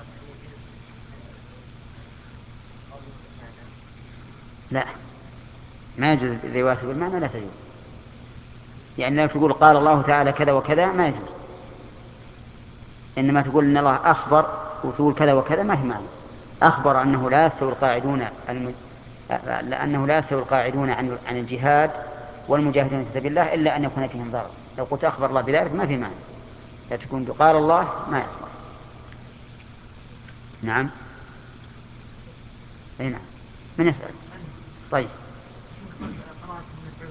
لا، ما يجوز الرواية بالمعنى، لا تجوز. يعني لو تقول قال الله تعالى كذا وكذا ما يجوز، إنما تقول إن الله أخبر وتقول كذا وكذا ما في معنى. أخبر أنه لا يستوي القاعدون لأنه لا يستوي القاعدون عن الجهاد والمجاهدون في سبيل الله إلا أن يكون فيهم ضرر. لو قلت أخبر الله بذلك ما في معنى، لا تكون قال الله ما يصلح. نعم. أي نعم. من يسأل؟ طيب.